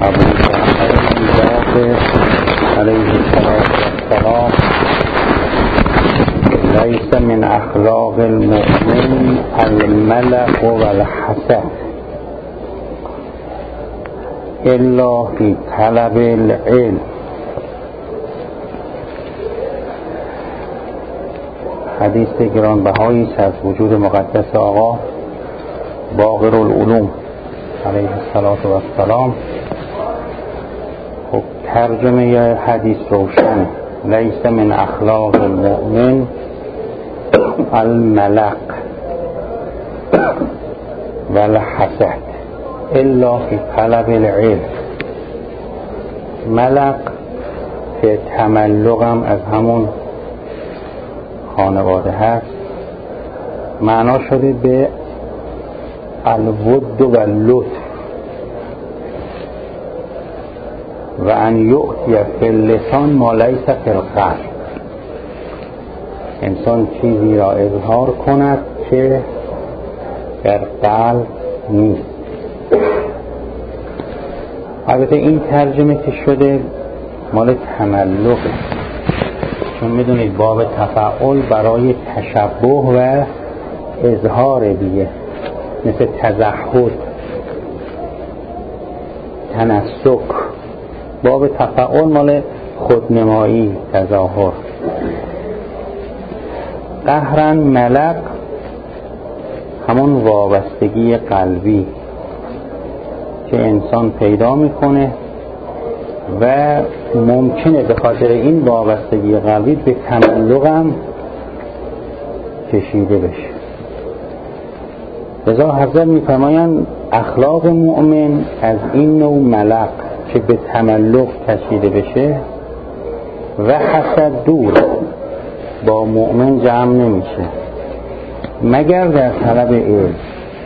ابو جعفر علیه السلام لیس من اخلاق المؤمن الملق والحسد الا فی طلب العلم. حدیث گرانبهایی از وجود مقدس آقا باقر العلوم علیه السلام. خب ترجمه حدیث روشن، لیس من اخلاق المؤمن الملق والحسد الا فی طلب العلم. ملق که تملقم از همون خانواده هست، معنا شده به الود و لطف و ان یؤتی فی اللسان ما لیس فی القلب. انسان چیزی را اظهار کند که در قلب نیست. البته این ترجمه که شده مال تملقه، چون میدونید باب تفعل برای تشبه و اظهار دیگه، مثل تزهد، تنسک. باب تفعل مال خودنمایی، تظاهر. قهرن ملق همون وابستگی قلبی که انسان پیدا میکنه و ممکنه به خاطر این وابستگی قلبی به تملق هم کشیده بشه. لذا حضرت میفرمایند اخلاق مؤمن از این نوع ملق که به تملق کشیده بشه و حسد دور با مؤمن جمع نمیشه مگر در طلب علم.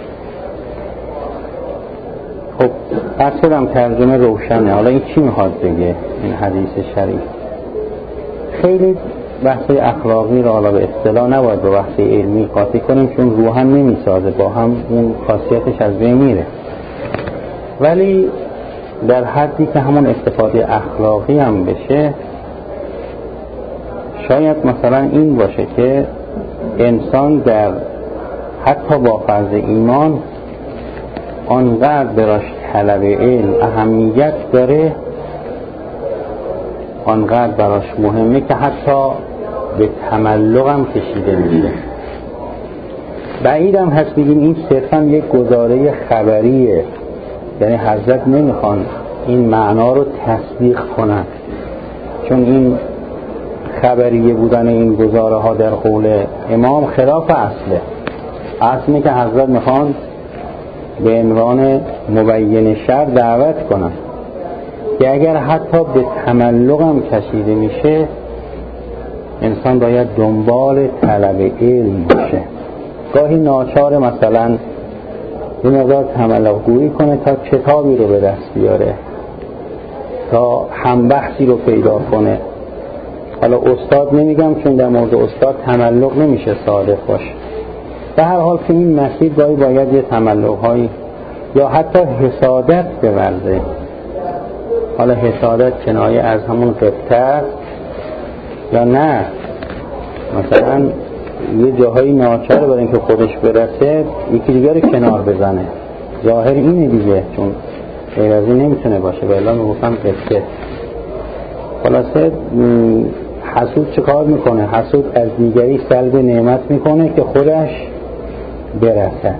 خب اصلا ترجمه روشنه. حالا این چی میخواد بگه این حدیث شریف؟ خیلی بحث اخلاقی را حالا به اصطلاح نباید به بحث علمی قاطی کنیم، چون روح هم نمیسازه، با هم اون خاصیتش از بین میره. ولی در حدی که همون استفاده اخلاقی هم بشه، شاید مثلا این باشه که انسان در حتی با فرض ایمان آنقدر براش طلب علم اهمیت داره، آنقدر براش مهمه که حتی به تملق هم کشیده میشه. بعیدم هست بگیم این صرفا یک گزاره خبریه، یعنی حضرت نمیخوان این معنا رو تصدیق کنن، چون این خبریه بودن این گزاره ها در قول امام خلاف اصله. اصلی که حضرت میخوان به عنوان مبین شر دعوت کنن که اگر حتی به تملق هم کشیده میشه، انسان باید دنبال طلب علم باشه. گاهی ناچار مثلا یه مقدار تملق گویی کنه تا کتابی رو به دست بیاره، تا همبحثی رو پیدا کنه. حالا استاد نمیگم، چون در مورد استاد تملق نمیشه صادق باشه. به هر حال که این مسیر گاهی باید یه تملق هایی یا حتی حسادت بورزه. حالا حسادت کنایه از همون قبطه یا نه، مثلا یه جاهایی ناچاره برای اینکه خودش برسه یکی دیگر رو کنار بزنه. ظاهر اینه دیگه، چون غیر از این نمیتونه باشه. بلا میگفتم قبطه. خلاصه حسود چه کار میکنه؟ حسود از دیگری سلب نعمت میکنه که خودش برسه.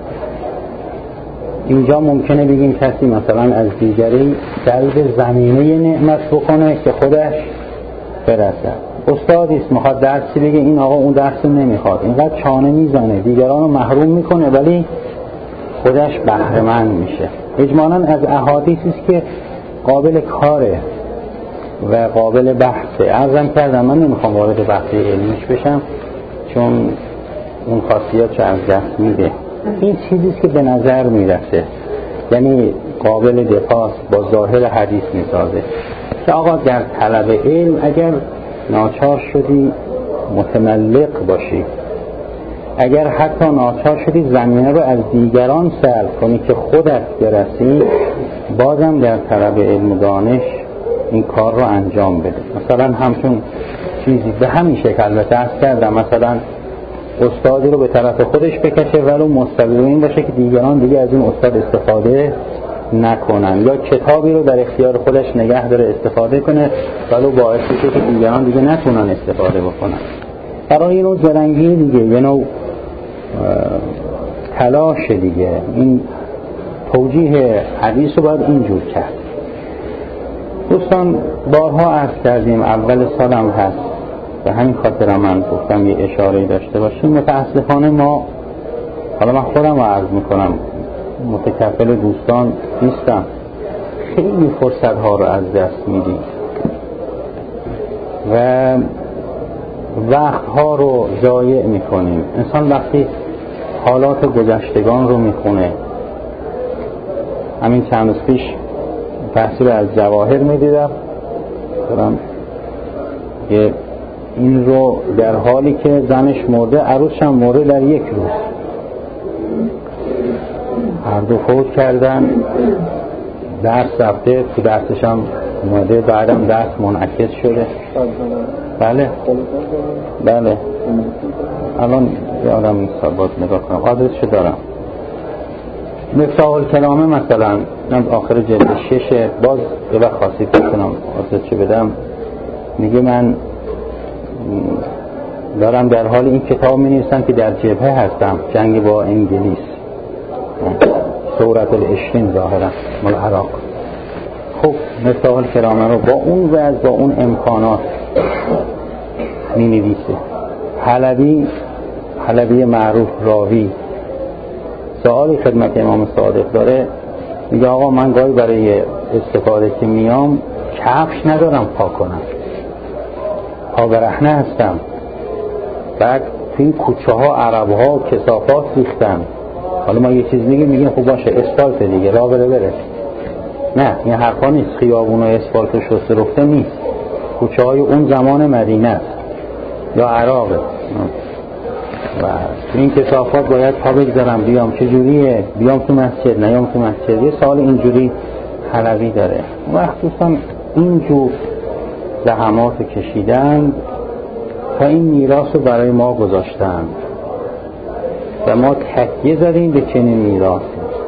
اینجا ممکنه بگیم کسی مثلا از دیگری سلب زمینه نعمت بکنه که خودش برسه. استادیست میخواد درسی بگه، این آقا اون درس نمیخواد، اینقدر چانه میزنه، دیگران رو محروم میکنه ولی خودش بهره‌مند میشه. اجمالاً از احادیثیست که قابل کاره و قابل بحثه. عرضم کردم من نمیخوام وارد بحث علمیش بشم، چون اون خاصیت رو از دست میده. این چیزیست که به نظر میرسه، یعنی قابل دفاع با ظاهر حدیث میسازه که آقا در طلب علم اگر ناچار شدی متملق باشی، اگر حتی ناچار شدی زمینه رو از دیگران سلب کنی که خودت برسی، بازم در طلب علم و دانش این کار رو انجام بده. مثلا همچون چیزی به همین شکل البته عرض کردم، مثلا استادی رو به طرف خودش بکشه ولو مستقیم این باشه که دیگران دیگه از این استاد استفاده نکنن، یا کتابی رو در اختیار خودش نگه داره استفاده کنه ولو باعث بشه که دیگران دیگه نتونن استفاده بکنن. برای این نوع زرنگی دیگه، یه نوع تلاش دیگه. این توجیه حدیث رو باید اینجور کرد. دوستان بارها عرض کردیم، اول سالم هست، به همین خاطر من گفتم یه اشاره‌ای داشته باشیم. متاسفانه ما، حالا من خودم رو عرض میکنم، متکفل دوستان نیستم، خیلی فرصت‌ها رو از دست میدیم و وقت‌ها رو ضایع میکنیم. انسان وقتی حالات گذشتگان رو میخونه، همین چند روز پیش تحصیل از جواهر میدیدم، که این رو در حالی که زنش مرده عروسش هم مرده در یک روز، هر دو فوت کردن، درس رفته تو درسش هم اومده، بعدم درس منعکس شده. بله الان یادم نیست، باید نگاه کنم، آدرسشو دارم. مفتاح الکلامه مثلا آخر جلد 6 باز یه وقت خواستید بکنم آدرسشو بدم، میگه من دارم در حال این کتاب می-نویسم که در جبهه هستم، جنگ با انگلیس، ثورت العشرین ظاهرا مال عراق. خب مفتاح الکلامه رو با اون وضع، با اون امکانات می-نویسه. حلبی معروف راوی سوالی خدمت امام صادق داره، میگه آقا من گاهی برای استفاده که میام کفش ندارم پا کنم، پا برهنه هستم، بعد تو این کوچه ها عرب ها کثافات ریختن، حالا ما یه چیز میگیم خب باشه اسفالت دیگه راه بره. نه این حرفا نیست، خیابون و اسفالت و شسته رفته نیست، کوچه های اون زمان مدینه است یا عراقه و این کثافات باید پا بگذارم بیام، چجوریه بیام تو مسجد نیام تو مسجد. یه سوال اینجوری حلبی داره. وقت دوستان اینجور زحمات کشیدن تا این میراث رو برای ما گذاشتن و ما تکیه زدیم به چنین میراثی.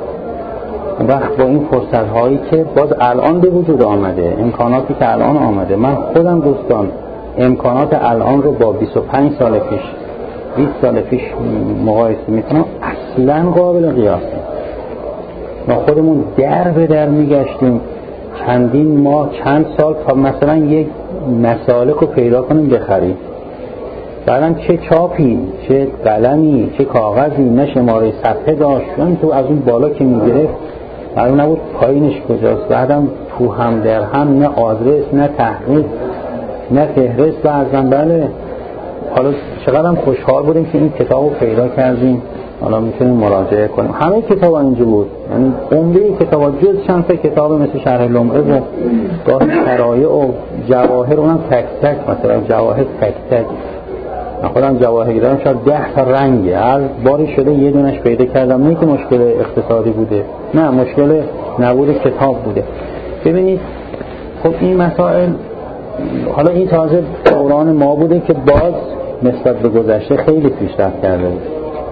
وقت با این فرصت هایی که باز الان به وجود آمده، امکاناتی که الان آمده، من خودم دوستان امکانات الان رو با 25 سال پیش 20 سال پیش مقایسه میکنم، اصلا قابل قیاس نیست. ما خودمون در به در میگشتیم چندین ماه چند سال تا مثلا یک مسالک رو پیدا کنیم بخریم، بعدم چه چاپی چه قلمی چه کاغذی، نه شماره صفحه داشت، چون تو از اون بالا که میگرفت معلوم نبود پایینش کجاست، بعدم تو هم در هم، نه آدرس نه تحقیق نه فهرست بعضن. بله حالا چقدرم خوشحال بودیم که این کتاب رو پیدا کردیم، حالا میتونیم مراجعه کنیم. همه کتاب اینجا بود، یعنی عمده کتاب جز چند تا کتاب مثل شرح لمعه و گاهی شرایع و جواهر، اونم تک تک، مثلا جواهر تک تک، من خودم جواهر دارم شاید 10 تا رنگه، هر باری شده یه دونش پیدا کردم. نه که مشکل اقتصادی بوده، نه مشکل نبود کتاب بوده. ببینید خب این مسائل، حالا این تازه دوران ما بوده که باز نسبت به گذشته خیلی پیشرفت کرده بود.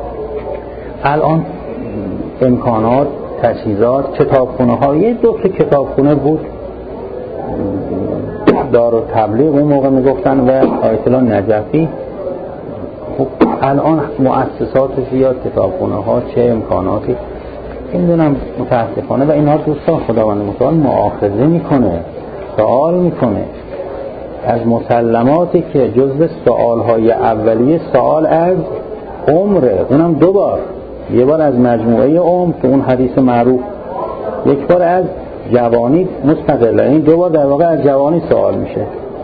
الان امکانات، تجهیزات، کتابخونه ها، یه دو تا کتابخونه بود، دارالتبلیغ اون موقع میگفتن و آیت الله نجفی. خب الان مؤسسات زیاد، کتابخونه ها، چه امکاناتی نمیدونم متاسفانه. و اینها دوستان خداوند متعال مؤاخذه میکنه، سوال میکنه از مسلماتی که جزو سوالهای اولیه سوال از عمره، اونم 2 بار، یه بار از مجموعه عمر که اون حدیث معروف، یک بار از جوانی مستقله. این 2 بار در واقع از جوانی سوال میشه.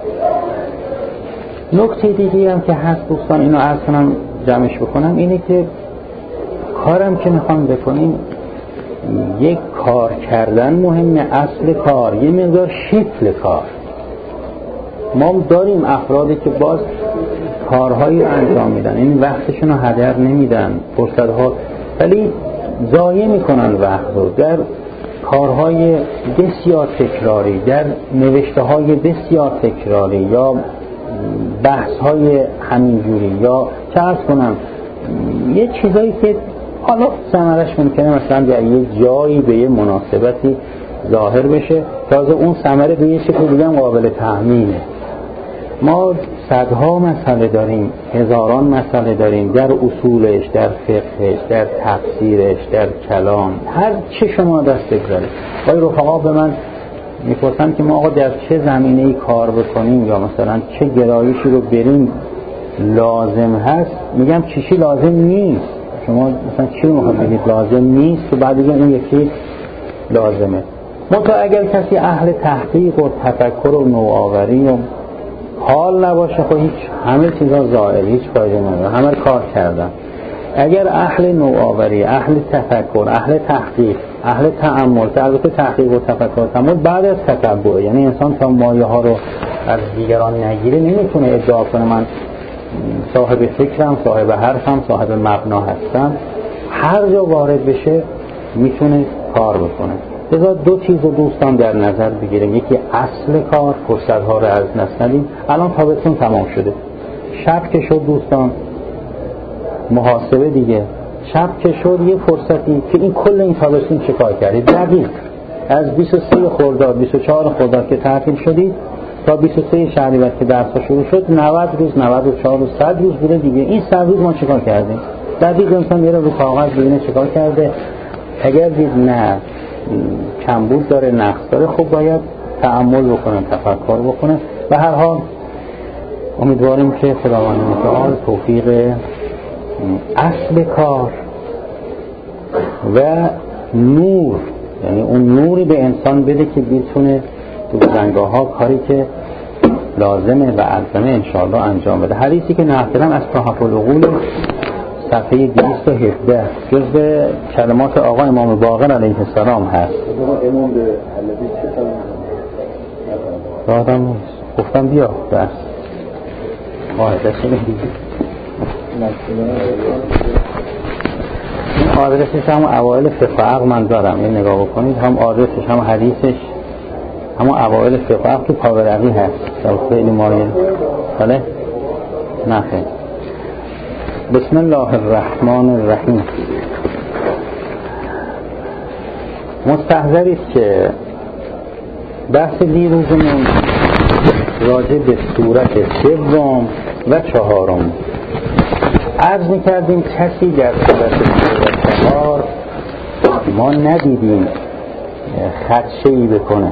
نکته دیگه هم که هست دوستان، اینو عرض کنم جمعش بکنم، اینه که کارم که میخوام بکنیم یک کار کردن مهمه، اصل کار، یه مقدار شکل کار. ما داریم افرادی که باز کارهایی رو انجام میدن، این وقتشون رو هدر نمیدن، فرصتها، ولی ضایع میکنن وقت رو در کارهای بسیار تکراری، در نوشته‌های بسیار تکراری یا بحث‌های همینجوری، یا چه عرض کنم یه چیزایی که حالا ثمرش ممکنه مثلا در یه جایی به یه مناسبتی ظاهر بشه، تازه اون ثمره به یه شکل دیگه هم قابل تحمیله. ما صدها مسئله داریم، هزاران مسئله داریم در اصولش، در فقهش، در تفسیرش، در کلام، هر چه شما دست بگذارید. آقای رفقا به من میپرسن که ما آقا در چه زمینه‌ای کار بکنیم یا مثلا چه گرایشی رو بریم لازم هست، میگم چیشی لازم نیست. شما مثلا چی رو بگید لازم نیست که بعد دیگه اون یکی لازمه. منتها اگر کسی اهل تحقیق و تفکر و نوآوری و حال نباشه، خب هیچ همه چیزا ضایع، هیچ فایده نداره، همه کار کردن. اگر اهل نوآوری، اهل تفکر، اهل تحقیق، اهل تأمل، البته تحقیق و تفکر و تأمل بعد از تتبع، یعنی انسان تا مایه ها رو از دیگران نگیره نمیتونه ادعا کنه من صاحب فکرم، صاحب حرفم، صاحب مبنا هستم. هر جا وارد بشه میتونه کار بکنه. لذا دو چیز رو دوستان در نظر بگیریم، یکی اصل کار، فرصت‌ها رو از دست ندیم. الان تابستون تمام شده، شب که شد دوستان محاسبه دیگه، شب که شد یه فرصتی که این کل این تابستون چه کار کردید دقیق از 23 خرداد 24 خرداد که تعطیل شدید تا 23 شهریور که درس‌ها شروع شد 90 روز 94 روز 100 روز بوده دیگه. این 100 روز ما چه کار کردیم؟ دقیق انسان میره رو کاغذ ببینه چه کار کرده. اگر دید نه کمبود داره، نقص داره، خب باید تأمل بکنه، تفکر بکنه. به هر حال امیدواریم که خداوند متعال توفیق اصل کار و نور، یعنی اون نوری به انسان بده که بتونه تو بزنگاه ها کاری که لازمه و عظمه انشاءالله انجام بده. حدیثی که نقلم از تحف العقول صفحه 217 جزء کلمات آقا امام باقر علیه السلام هست. امام به حلبی چه کلمه؟ یادم نیست، گفتم بیا بس قاعدش میدید این آدرسش هم اوائل فقه عقل من دارم، این نگاه بکنید، هم آدرسش هم حدیثش هم اوائل فقه عقل تو پاورقی هست. خیلی مایل بله نخیر. بسم الله الرحمن الرحیم. مستحضریست که بحث دیروزمون راجع به صورت سوم و چهارم عرض می‌کردیم. کسی در صورت چهار ما ندیدیم خدشه‌ای بکنه.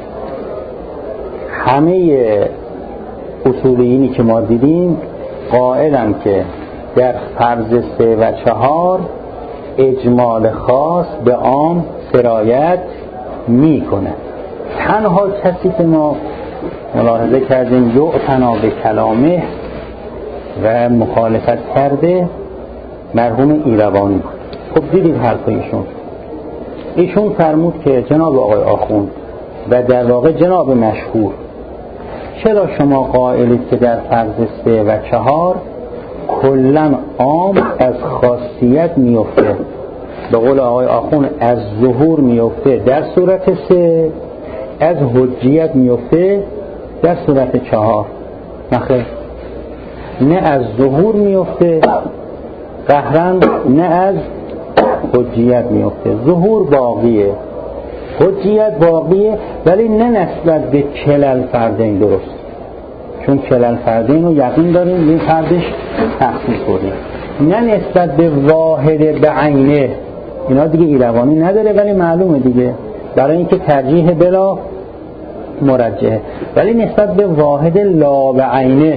همه اصولیینی که ما دیدیم قائلن که در فرض 3 و 4 اجمال خاص به عام سرایت میکنه. تنها کسی که ما ملاحظه کردیم یعتنا به کلامه و مخالفت کرده مرحوم ایروانی بود. خب دیدید حرف ایشون فرمود که جناب آقای آخوند و در واقع جناب مشهور، چرا شما قائلید که در فرض 3 و 4 کلن عام از خاصیت میفته؟ به قول آقای آخوند از ظهور میفته در صورت 3، از حجیت میفته در صورت 4. نخیر، نه از ظهور میفته قهرن، نه از حجیت میفته. ظهور باقیه، حجیت باقیه، ولی نه نسبت به کلل فردین. درست، چون کلل فردین رو یقین داریم این فردش تخصیص بودیم، نه نسبت به واحد به عینه. اینا دیگه ایروانی نداره ولی معلومه دیگه برای اینکه ترجیح بلا مرجحه، ولی نسبت به واحد لا به عینه.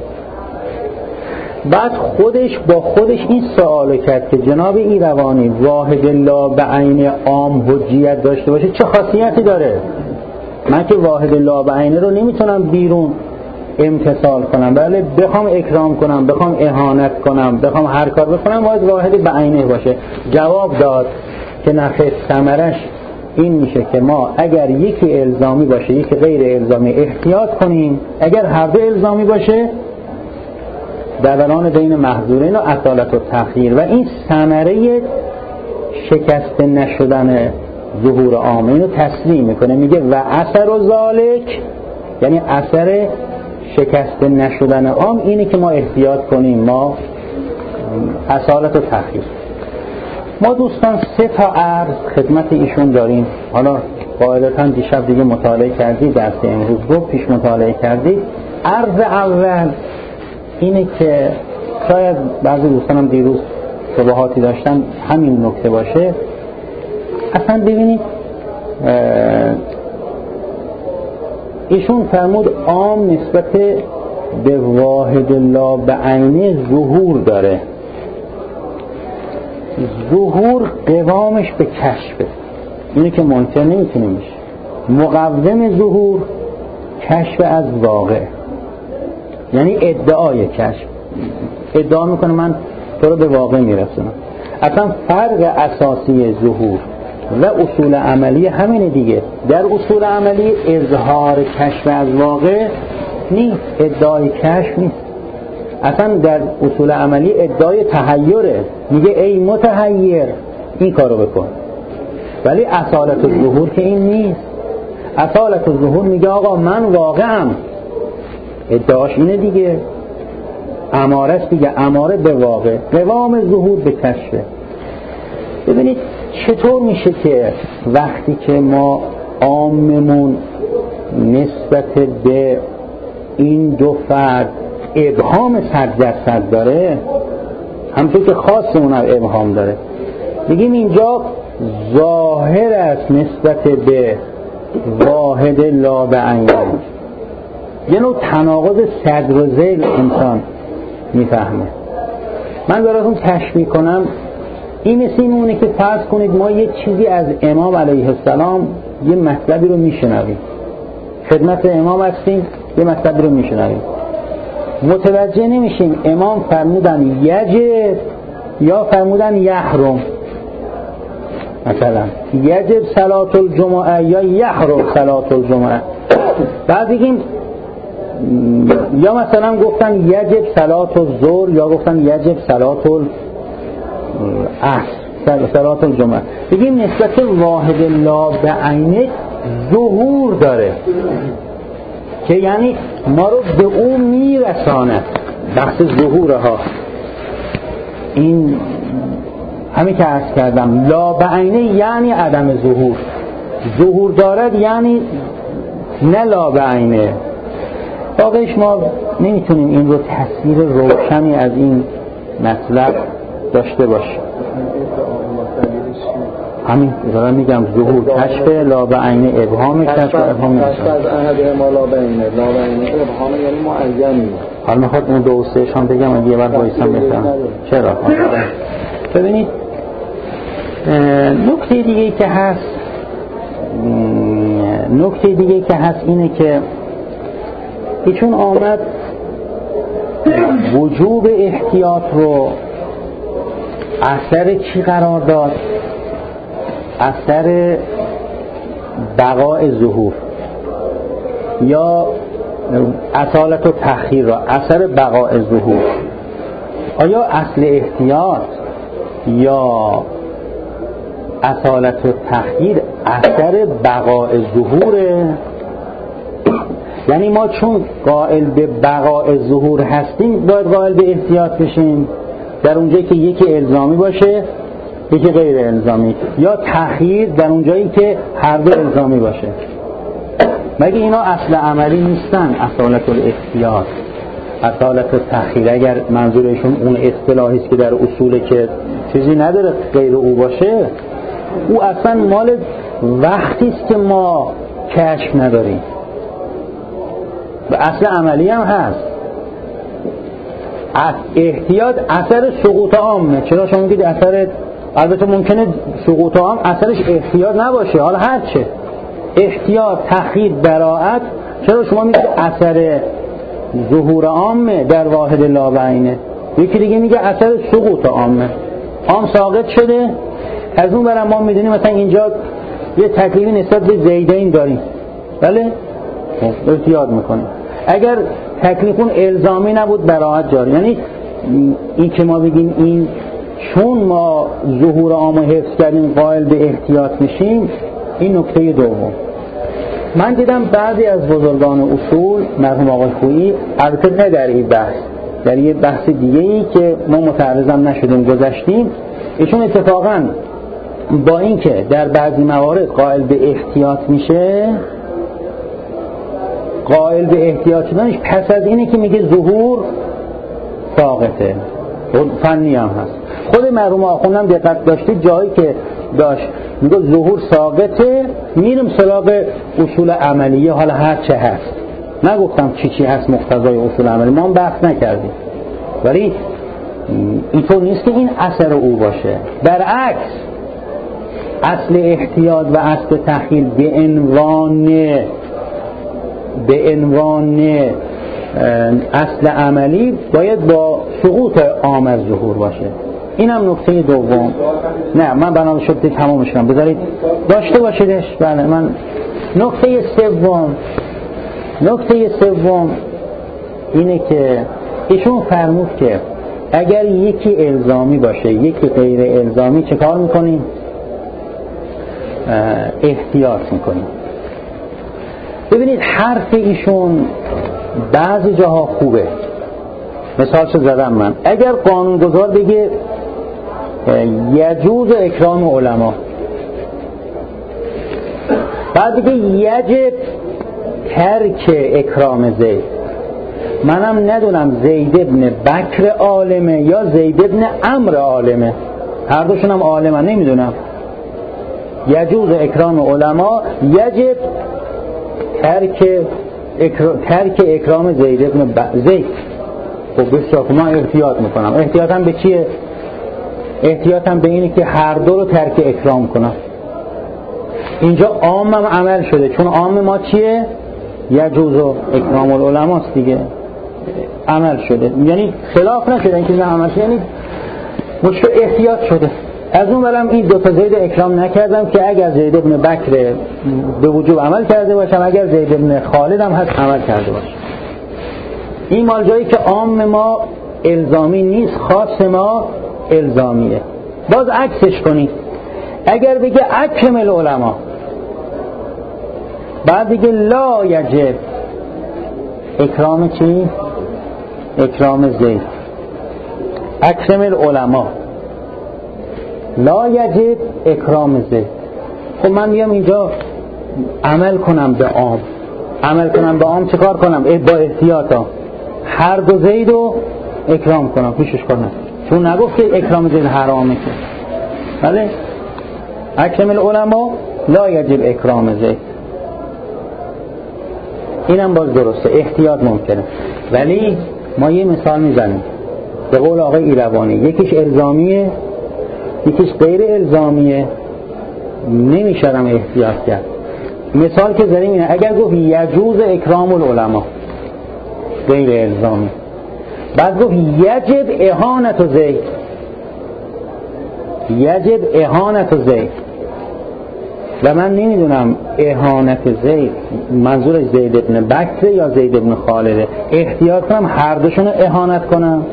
بعد خودش با خودش این سوالو کرد که جناب ایروانی واحد لا به عین عام حجیت داشته باشه چه خاصیتی داره؟ من که واحد لا به عینه رو نمیتونم بیرون امتثال کنم، بله بخوام اکرام کنم، بخوام اهانت کنم، بخوام هر کار بکنم باید واحد به عینه باشه. جواب داد که نخیر، ثمرش این میشه که ما اگر یکی الزامی باشه یکی غیر الزامی احتیاط کنیم، اگر هر دو الزامی باشه دوران بین محظورین و اصالت و تخییر و این ثمره شکست نشدن ظهور عام اینو تصریح میکنه، میگه و اثر و ذالک، یعنی اثر شکست نشدن عام اینه که ما احتیاط کنیم، ما اصالت و تخییر. ما دوستان 3 عرض خدمت ایشون داریم. حالا قاعدتاً دیشب دیگه مطالعه کردید، درس امروز رو پیش مطالعه کردید. عرض اول اینه که شاید بعضی دوستانم دیروز شبهاتی داشتن همین نکته باشه. اصلا ببینید ایشون فرمود عام نسبت به واحد لا بعینه ظهور داره. ظهور قوامش به کشفه، اینه که منکر نمیتونه میشه. مقوم ظهور کشف از واقع، یعنی ادعای کشف، ادعا میکنه من تو رو به واقع میرسونم. اصلا فرق اساسی ظهور و اصول عملی همینه دیگه. در اصول عملی اظهار کشف از واقع نیست، ادعای کشف نیست. اصلا در اصول عملی ادعای تحیره، میگه ای متحیر این کارو بکن. ولی اصالت الظهور که این نیست. اصالت الظهور میگه آقا من واقعم، ادعاش اینه دیگه، اماره است دیگه، اماره به واقع، قوام ظهور به کشفه. ببینید چطور میشه که وقتی که ما عاممون نسبت به این دو فرد ابهام 100% داره، همونطور که خاصمون هم ابهام داره، بگیم اینجا ظاهر است نسبت به واحد لا بعینه، یه نوع تناقض صدر و ذیل انسان میفهمه. من براتون تشبیه کنم، این مثل این مونه که فرض کنید ما یه چیزی از امام علیه السلام یه مطلبی رو میشنویم، خدمت امام هستیم یه مطلبی رو میشنویم، متوجه نمیشیم امام فرمودن یجب یا فرمودن یحرم. مثلا یجب صلات الجمعه یا یحرم صلات الجمعه. بعد بگیم یا مثلا گفتن یجب صلات الظهر یا گفتن یجب صلات العصر صلات الجمعه. بگیم نسبت واحد لا بعینه ظهور داره که یعنی ما رو به اون میرساند. بحث ظهورها این همین که عرض کردم، لا بعینه یعنی عدم ظهور، ظهور دارد یعنی نه لا بعینه. واقعش ما نمیتونیم این رو تصویر روشنی از این مطلب داشته باشیم. همین دارم میگم ظهور کشف، لا بعینه ابهام، کشف ابهام کشف از احد ما لا بعینه، لا بعینه ابهام یعنی معینی. حالا میخواد اون دو سهش هم بگم اگه یه بار بایستم بفهم چرا. ببینید نکته دیگه که هست اینه که ایشون آمد وجوب احتیاط رو اثر چی قرار داد؟ اثر بقاء ظهور، یا اصالت و تخییر را اثر بقاء ظهور. آیا اصل احتیاط یا اصالت و تخییر اثر بقاء ظهوره؟ یعنی ما چون قائل به بقاء ظهور هستیم باید قائل به احتیاط بشیم در اونجایی که یکی الزامی باشه یکی غیر الزامی، یا تخییر در اونجایی که هر دو الزامی باشه. مگه اینا اصل عملی نیستن؟ اصالت الاحتیاط، اصالت التخییر اگر منظورشون اون اصطلاحی است که در اصول که چیزی نداره غیر او باشه، او اصلا مال وقتی است که ما کشف نداریم و اصل عملی هم هست. احتیاط اثر سقوط عامه. چرا شما میگید اثر، البته ممکنه سقوط عام اثرش احتیاط نباشه، حالا هرچه احتیاط، تخییر، براءت، چرا شما میگید اثر ظهور عامه در واحد لا بعینه؟ یکی دیگه میگه اثر سقوط عامه، عام ساقط شده. از اون برم ما میدونیم مثلا اینجا یه تکلیفی نسبت به زیدین داریم، بله احتیاط میکنیم. اگر تکلیفون الزامی نبود براءت جاری، یعنی این که ما بگیم این چون ما ظهور عام حفظ کردیم قائل به احتیاط میشیم، این نکته دوم. من دیدم بعضی از بزرگان اصول مرحوم آقای خویی، البته نه در این بحث، در یه بحث دیگه‌ای که ما متعرضم نشدیم گذاشتیم، ایشون اتفاقاً با اینکه در بعضی موارد قائل به احتیاط میشه، قائل به احتیاط شدنش پس از اینه که میگه ظهور ساقطه، فنی هم هست. خود مرحوم آخوندم دقت داشته جایی که داشت میگه ظهور ساقطه، میرم سراغ اصول عملیه، حالا هر چه هست. نگفتم چی هست مقتضای اصول عملی، ما هم بحث نکردیم، ولی اینطور نیست که این اثر او باشه. برعکس اصل احتیاط و اصل تخیل به عنوان اصل عملی باید با سقوط عام از ظهور باشه. این هم نکته دوم. نه من بنا شد تمامش کنم، بذارید داشته باشیدش. بله من نکته سوم اینه که ایشون فرمود که اگر یکی الزامی باشه یکی غیر الزامی چه کار میکنیم؟ احتیاط میکنیم. ببینید حرف ایشون بعضی جاها خوبه. مثالشو زدم من. اگر قانونگذار بگه یجوز اکرام علما، بعد بگه یجب ترک اکرام زید، منم ندونم زید ابن بکر عالمه یا زید ابن عمرو عالمه، هر دوشون هم عالمه، نمیدونم. یجوز اکرام علما، یجب ترک اکرام زید ابن زید. خب بسیار من احتیاط میکنم. احتیاطم به چیه؟ احتیاطم به اینه که هر دو رو ترک اکرام کنم. اینجا عامم عمل شده، چون عام ما چیه؟ یجوز و اکرام العلماست دیگه، عمل شده، یعنی خلاف نشده، اینکه نه عمل شده، یعنی مشکل احتیاط شده. از اون برم این دو تا زید اکرام نکردم که اگر زید ابن بکر به وجوب عمل کرده باشم، اگر زید ابن خالد هم هست عمل کرده باشم. این مال جایی که عام ما الزامی نیست، خاص ما الزامیه. باز عکسش کنید، اگر بگه اکرم العلماء، بعد بگه لا یجب اکرام چی؟ اکرام زید. اکرم العلماء لا یجب اکرام زید. خب من میام اینجا عمل کنم به عام. عمل کنم به عام چه کار کنم؟ با احتیاطا هر دو زید رو اکرام کنم، پیشش کنم، چون نگفت که اکرام زید حرامه که. بله اکرم العلماء لا یجب اکرام زید. اینم باز درسته، احتیاط ممکنه. ولی ما یه مثال میزنیم به قول آقای ایروانی، یکیش الزامیه یکیش غیر الزامیه، نمیشرم احتیاط کرد. مثال که زنیم اینه، اگر گفت یجوز اکرام العلماء غیر الزامی، بعد گفت یجب اهانت زید، یجب اهانت زید، و من نمیدونم اهانت زید منظور زید ابن بکر یا زید ابن خالده، احتیاط کنم هر دوشون رو اهانت کنم.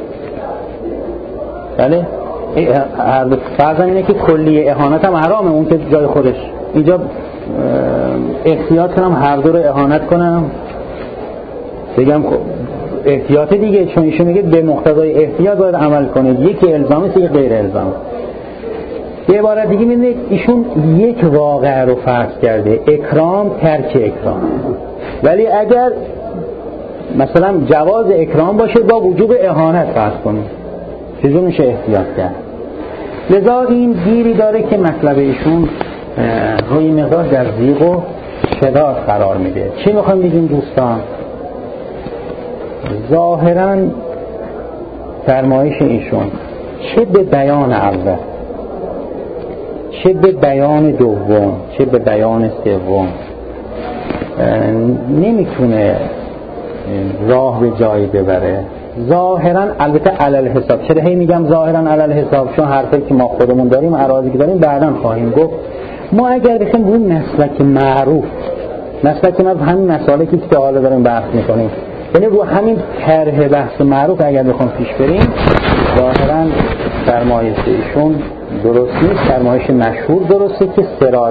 بله فرضاً اینه که کلی اهانت هم حرامه، اون که جای خودش. اینجا احتیاط کنم هر دو رو اهانت کنم، بگم احتیاط دیگه، چون ایشون میگه به مقتضای احتیاط باید عمل کنید، یکی الزامی است یکی غیر الزامی. یه عبارت دیگه میبینید ایشون یک واقعه رو فرض کرده، اکرام ترک اکرام، ولی اگر مثلا جواز اکرام باشه با وجوب اهانت فرض کنیم، چجور میشه احتیاط کرد؟ لذا این گیری داره که مطلب ایشون روی مقدار در ضیق و شداد قرار میده. چی میخوام بگیم دوستان؟ ظاهراً فرمایش ایشون چه به بیان اول، چه به بیان دوم، چه به بیان سوم نمیتونه راه به جایی ببره. ظاهراً البته علل حساب، چرا هی میگم ظاهراً علل حساب؟ چون حرفی که ما خودمون داریم، اراضی که داریم بعداً خواهیم گفت. ما اگر بخوایم اون مسلک معروف، مسلک ما همین مسالکی که حالا داریم بحث میکنیم، یعنی رو همین طرح بحث معروف اگر بخوام پیش بریم ظاهراً فرمایش ایشون درست نیست، فرمایش مشهور درسته که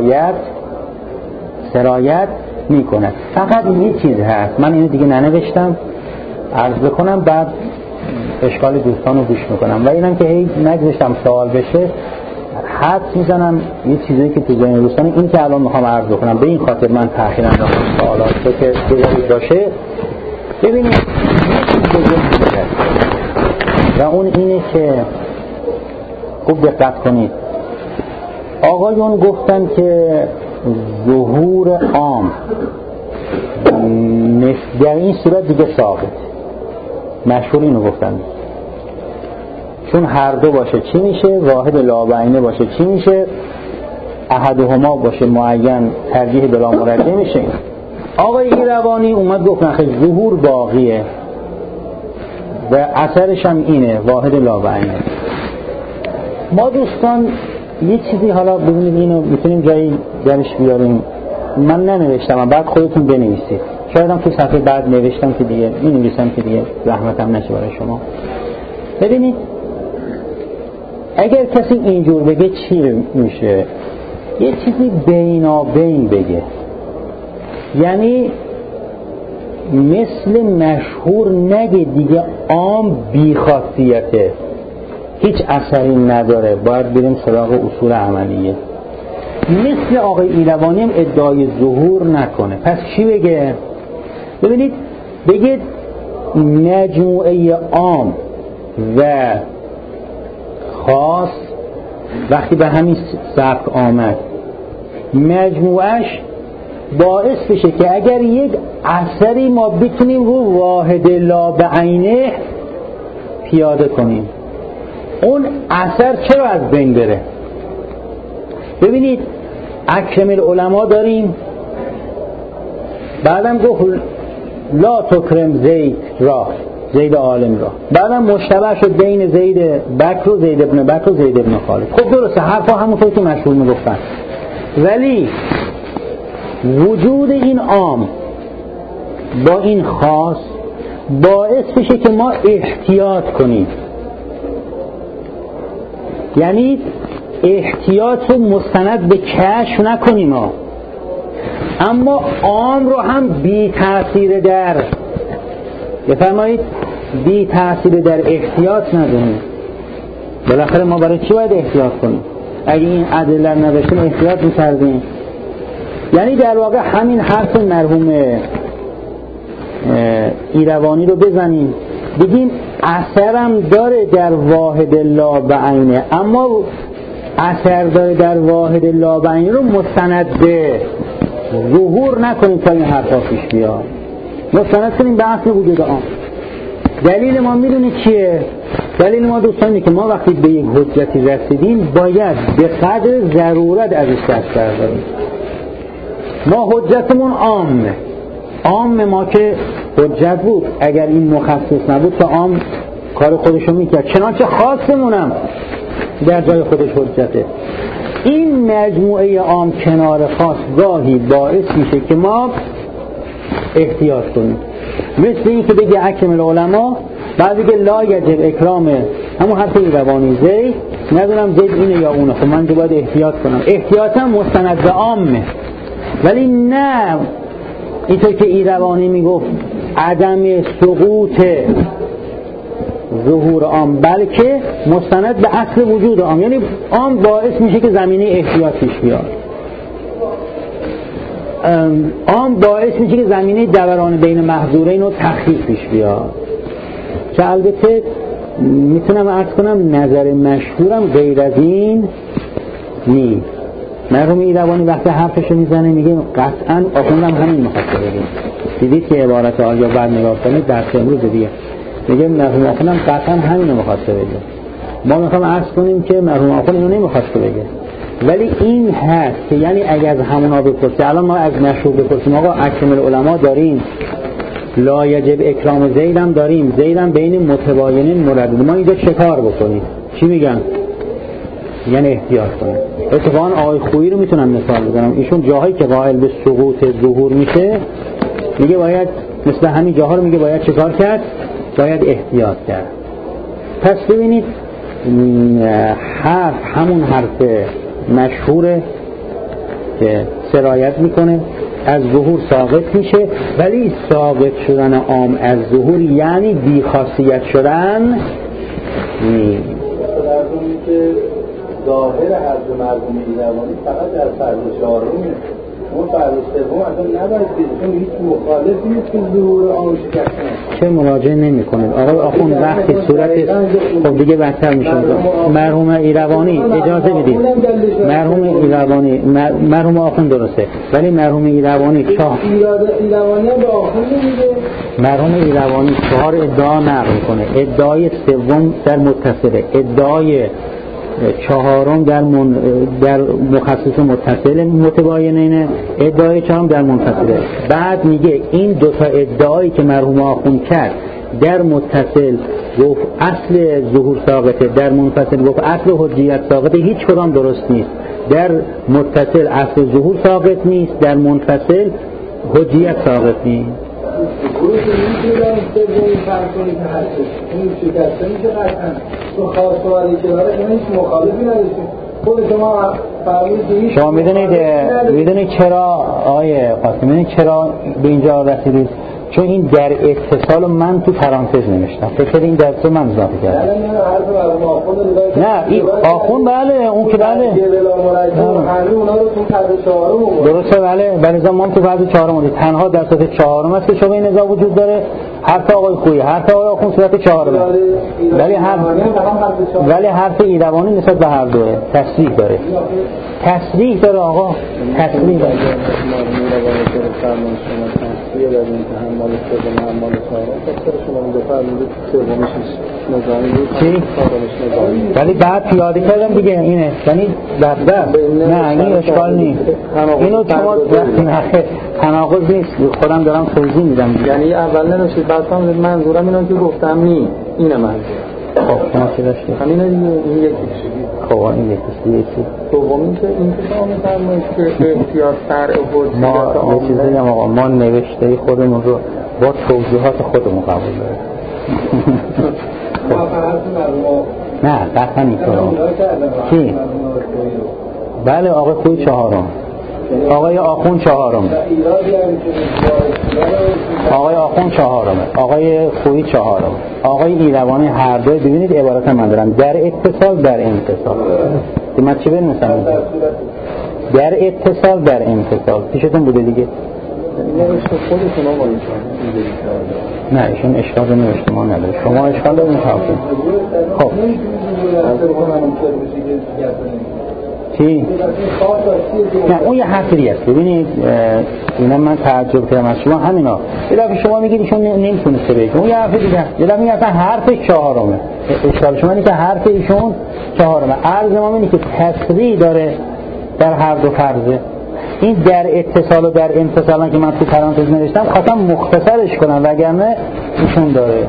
سرایت میکنه. فقط یه چیز هست، من اینو دیگه ننوشتم، عرض بکنم بعد اشکال دوستان رو گوش میکنم و اینم که هی نگذاشتم سوال بشه، حدس میزنم یه چیزی که تو ذهن دوستان این که الان میخوام عرض بکنم، به این خاطر من تأخیر انداختم سوالات رو که بذارید باشه. ببینید یه چیز بزرگ و اون اینه که خوب دقت کنید. آقایون گفتن که ظهور عام در این صورت دیگه ثابت، مشهور اینو گفتن، چون هر دو باشه چی میشه؟ واحد لابعینه باشه چی میشه؟ احدهما باشه معین ترجیح بلا مرجح میشه. آقای ایروانی اومد گفت نه خیلی ظهور باقیه و اثرش هم اینه واحد لابعینه. ما دوستان یه چیزی حالا ببینید اینو میتونیم جایی درش بیاریم، من ننوشتم بعد خودتون بنویسید، شاید هم تو صفحه بعد نوشتم که دیگه می‌نویسم که دیگه زحمتم نشه برای شما. ببینید اگر کسی اینجور بگه چی میشه؟ یه چیزی بینابین بگه، یعنی مثل مشهور نگه دیگه عام بی‌خاصیته، هیچ اثری نداره، باید بریم سراغ اصول عملیه. مثل آقای ایروانی هم ادعای ظهور نکنه. پس چی بگه؟ ببینید بگید مجموعه عام و خاص وقتی به همین سبک آمد مجموعش باعث بشه که اگر یک اثری ما بتونیم رو واحد لابعینه پیاده کنیم، اون اثر چرا از بین بره؟ ببینید اکرم العلماء داریم، بعدم گفت لا تکرم زید عالم را، بعدم مشتبه شد بین زید بکر و زید ابن بکر و زید ابن خالد. خب درسته حرفا همونطور که مشهور میگفتن، ولی وجود این عام با این خاص باعث بشه که ما احتیاط کنیم، یعنی احتیاط رو مستند به کشف نکنیم اما عام رو هم بی تأثیر در بفرمایید بی تأثیر در احتیاط ندونیم. بالاخره ما برای چی باید احتیاط کنیم؟ اگه این ادله نداشتیم احتیاط می‌کردیم. یعنی در واقع همین حرف مرحوم ایروانی رو بزنیم بگیم اثرم داره در واحد لابعینه، اما اثر داره در واحد لابعینه رو مستند به ظهور نکنیم تا این حرفا پیش بیاد، مستند کنیم به اصل وجود عام. دلیل ما میدونید چیه؟ دلیل ما دوستانی که ما وقتی به یک حجتی رسیدیم باید به قدر ضرورت ازش دست برداریم. ما حجتمون عام ما که حجت بود، اگر این مخصص نبود تا عام کار خودشو میکرد، چنانچه خاصمونم در جای خودش حجته. این مجموعه عام کنار خاص گاهی باعث میشه که ما احتیاط کنیم، مثل این که بگه اکرم العلماء بعد بگه لا یجب اکرام همون حرف ایروانی زید، ندونم زید اینه یا اونه، خب من باید احتیاط کنم. احتیاطم مستند به عامه، ولی نه اینطور که ایروانی میگفت عدم سقوط ظهور عام، بلکه مستند به اصل وجود عام، یعنی عام باعث میشه که زمینه احتیاط پیش بیاد، عام باعث میشه که زمینه دوران بین محظورین رو تخفیف پیش بیاد. که البته میتونم عرض کنم نظر مشهورم غیر از این نیست. مرحوم ایروانی وقتی حرفشو میزنه میگه قطعا آخوندم همین میخواسته بگه، دیدید که عبارت آیا بعد نگاه کنید در امروز دیگه میگه مرحوم آخوندم قطعا همین میخواسته بگه. ما میخوام عرض کنیم که مرحوم آخوند اینو نمیخواسته بگه، ولی این هست که یعنی اگر از همونا بپرسیم، الان ما از مشهور بپرسیم آقا اکرم العلماء داریم، لا یجب اکرام زیدم داریم، زیدم بین متباینین مردد، ما اینجا چه کار بکنیم؟ چی میگن؟ یعنی احتیاط کنیم. اتفاقا آقای خویی رو میتونم مثال بزنم، ایشون جاهایی که قائل به سقوط ظهور میشه میگه باید مثل همین جاها رو میگه باید چه کار کرد؟ باید احتیاط کرد. پس ببینید حرف همون حرف مشهوره که سرایت میکنه، از ظهور ساقط میشه، ولی ساقط شدن عام از ظهور یعنی بی‌خاصیت شدن مرحومی که ظاهر حرف مرحوم ایلوانی فقط در فرض چهارمه، اون فرض سوم اصلا نباید چون هیچ مخالف نیست که ظهور عام شکست. چه مراجعه نمی‌کنید آقای آخوند وقتی صورت خب دیگه بدتر میشه. مرحوم ایلوانی اجازه بدید، مرحوم آخوند درسته، ولی مرحوم ایلوانی ایلوانی به آخوند نمیده. مرحوم ایلوانی 4 ادعا نقل میکنه. ادعای سوم در متصله، ادعای چهارم در مخصص متصل متباینینه، ادعای چهارم در منفصله. بعد میگه این دوتا ادعایی که مرحوم آخوند کرد در متصل گفت اصل ظهور ساقطه، در منفصل گفت اصل حجیت ساقطه، هیچ کدام درست نیست. در متصل اصل ظهور ساقط نیست، در منفصل حجیت ساقط نیست. گروه که میتونم سومی فرق کنی که هستش این شکسته میشه قطعا تو خواست ولی که داره که هیچ مخالفی نداشتیم. خود شما فرمودید که شما میدونید چرا آقای قاسم، میدونید چرا به اینجا رسیدید؟ چون این در اتصال من تو پرانتز نوشتم، فکر این درس من اضافه کردم. نه این آخوند بله اون که بله درسته بله ولی زمان تو بعد چهارم تنها در صورت چهارم است که شما این نزاع وجود داره. حرف آقای خویی حرف آقای آخوند صورت چهارم ولی حرف ایلوانی نسبت به هر دوه تصریح داره. تصریح داره آقا، تصریح داره. یه در این تحمل سوم اعمال چهارم پس شما اینجا فرمودید سومش نظامی بود چی؟ ولی بعد پیاده کردم دیگه اینه یعنی بعد نه این اشکال نیست اینو شما تناقض نیست خودم دارم توضیح میدم یعنی اول نوشید بعد فهمیدید منظورم اینو که گفتم نی اینه منظور. خب شما چی داشتید؟ همینه دیگه این یکیش. خب این یکیش دومی که این که شما میفرمایید که احتیاط فرع حجیت ما یه چیزی هم آقا ما نوشته خودمون رو با توضیحات خودمون قبول داریم. نه قطعا اینطور. کی؟ بله آقای خویی چهارم، آقای آخوند چهارم، آقای آخوند چهارم، آقای خویی چهارم، آقای ایلوانی هر دوی. ببینید عبارت من دارم در اتصال در انفصال. من چی بنویسم؟ در اتصال در انفصال. پیشتون بوده دیگه. نوشته خودتون آقا نه ایشون اشکال نوشته ما نداره. شما اشکال دارید خب چی؟ نه اون یه حرف دیگه است. ببینید اینا من تعجب کردم از شما همینا. یه دفعه شما میگید ایشون نمیتونسته بگه. اون یه حرف دیگه است. یه دفعه میگه اصلا حرف چهارمه. اشکال شما اینه که حرف ایشون چهارمه. عرض ما اینه که تصریح داره در هر دو فرضه. این در اتصال و در انفصال که من تو پرانتز نوشتم خواستم مختصرش کنم وگرنه ایشون داره.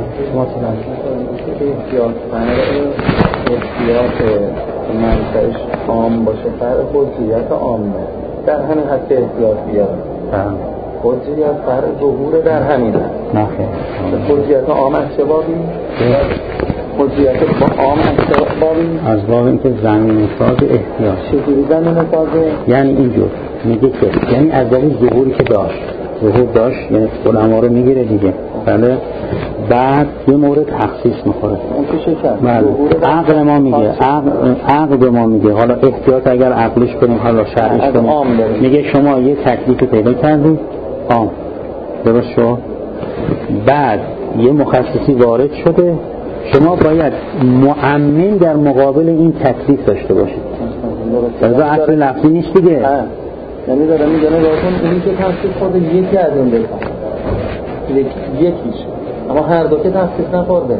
احتیاط منطقش عام باشه فرق حجیت عامه در همین حد احتیاط بیاد. حجیت فرق ظهور در همین حد. نه خیر. حجیت عام از چه بابی؟ حجیت عام از چه بابی؟ از باب اینکه زمین ساز احتیاط. چجوری زمین سازه؟ یعنی اینجور میگه که یعنی از باب ظهوری که ظهور داشت یعنی علما رو میگیره دیگه. بله بعد یه مورد تخصیص میخوره. عقل ما میگه عقل به ما میگه حالا احتیاط اگر عقلش کنیم حالا شرعش کنیم میگه شما یه تکلیف پیدا کردید عام درست شد بعد یه مخصصی وارد شده شما باید مؤمن در مقابل این تکلیف داشته باشید. از اصل لفظی نیست دیگه. یعنی داره میگه نگاهتون اینی که تخصیص خورده یکی از این بکن یکیش اما هر دو که تخصیص نخورده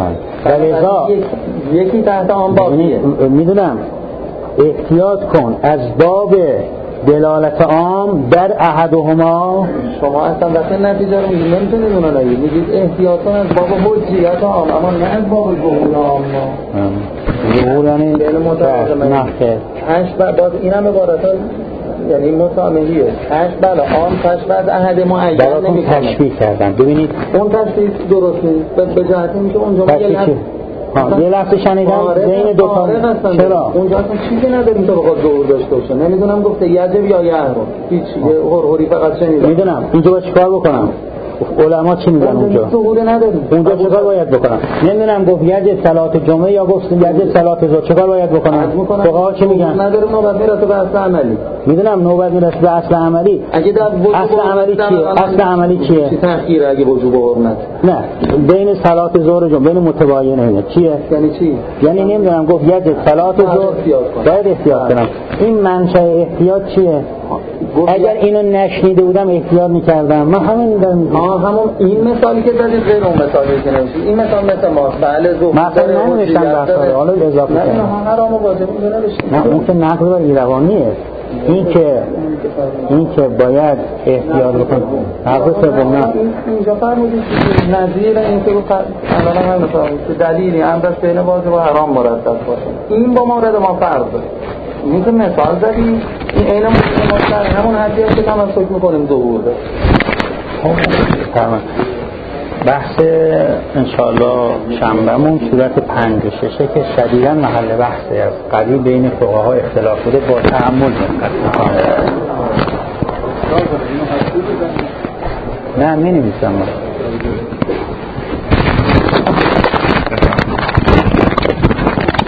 یکی تحت آن باقیه. میدونم احتیاط کن از باب دلالت عام در احدهما. شما اصلا وقتی نتیجه رو میگید نمیتونید اونا نگید میگید احتیاط کن از باب حجیت عام اما نه از باب ظهور عام. ظهور یعنی نه خیر باز اینم عبارت یعنی مسامحیه بله آن تشبیه از احد معین براتون تشبیه کردم. ببینید اون تشبیه درست نیست به جهت اینکه اونجا یه لفظ شنیدم بین دو تا. چرا اونجا اصلا چیزی نداریم که بخواد ظهور داشته باشه. نمیدونم گفته یجب یا یحرم، هیچ هرهوری فقط شنیدم. میدونم اینجا باید چیکار بکنم؟ علما چی میگن اونجا؟ ظهور نداریم. اونجا چیکار باید بکنم؟ نمیدونم گفت یجب صلات جمعه یا گفت یجب صلات ظهر، چیکار باید بکنم؟ فقها چی میگن؟ نداره نوبت میرسه به اصل عملی. میدونم نوبت میرسه به اصل عملی. اگه در اصل عملی چیه؟ اصل عملی چیه؟ چی تأخیر اگه وجوب حرمت؟ نه بین صلات ظهر و جمعه بین متباینه اینه چیه؟ یعنی چی؟ یعنی نمیدونم گفت یجب صلات ظهر باید احتیاط کنم. این منشأ احتیاط چیه؟ اگر اینو نشنیده بودم احتیاط میکردم. من همین دارم همون این مثالی که زدید غیر اون مثالی که نوشید. این مثال ما بله ظهر مثلا نمیشن بحثا حالا اضافه کنم. نه حرام و واجب نوشتید. نه اون که نقض و ایروانیه. این که باید احتیاط بکنم. حرف سوم نه. اینجا فرمودید نظیر این که اولا هم مثلا دلیلی هم دست بین واجب و حرام مرتب باشه. این با مورد ما فرض این که مثال زدی این عین مورد همون حدی است که تمسک میکنیم ظهور ده. تمام. بحث انشاءالله شنبهمون صورت 5-6 که شدیداً محل بحثی است. قوی بین فقها اختلاف بوده با تأمل دقت نه می نویسم